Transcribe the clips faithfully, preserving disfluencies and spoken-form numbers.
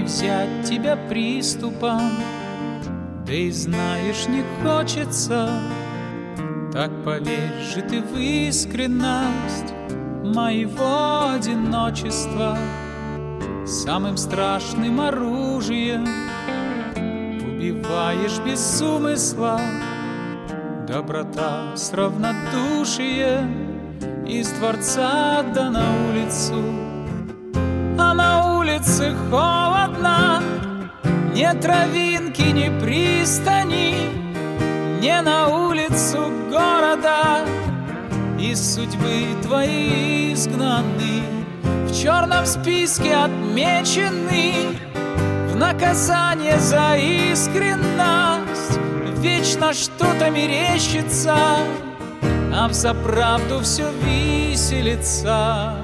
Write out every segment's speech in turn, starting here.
не взять тебя приступом, да и знаешь, не хочется. Так поверь же ты в искренность моего одиночества. Самым страшным оружием убиваешь без умысла. Доброта с равнодушием из дворца да на улицу. А на улице холодно, ни травинки, ни пристани, не на улицу города. Из судьбы твоей изгнаны, в черном списке отмечены, в наказание за искренность. Вечно что-то мерещится, а взаправду все виселица.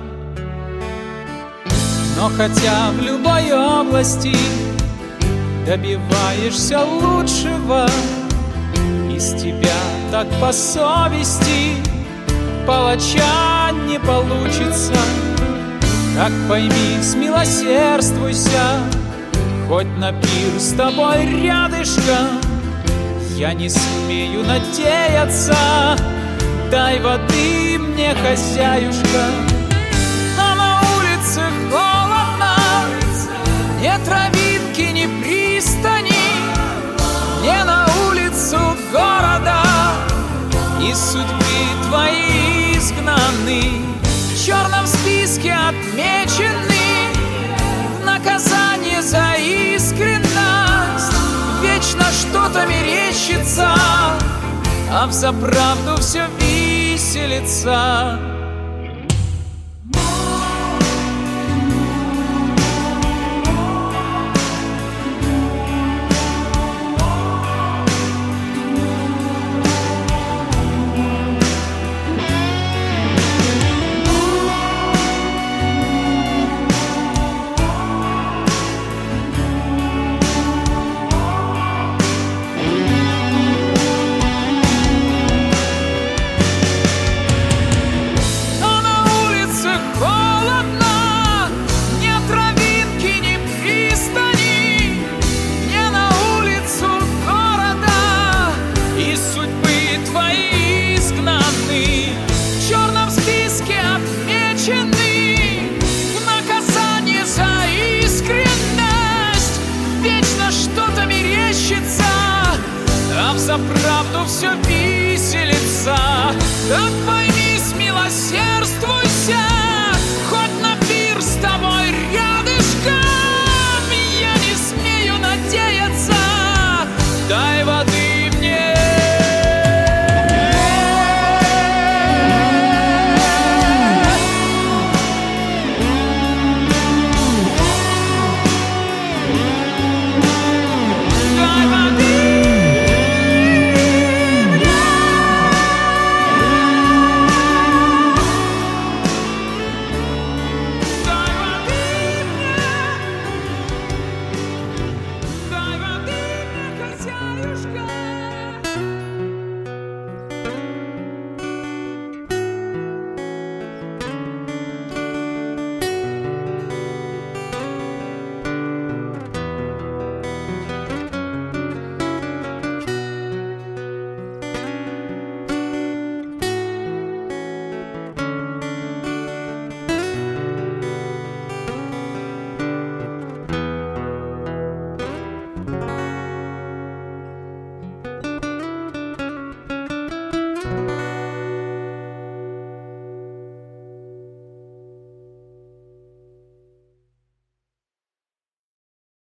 Но хотя в любой области добиваешься лучшего, из тебя так по совести палача не получится. Так пойми, смилосердствуйся, хоть на пир с тобой рядышком я не смею надеяться. Дай воды мне, хозяюшка. А на улице холодно, ни травинки, ни пристани, не на улицу города. Из судьбы твоей изгнаны, в черном списке отмечены, в наказание за искренность. Вечно что-то мерещится, а взаправду все виселица. А взаправду все виселица. Так пойми, смилосердие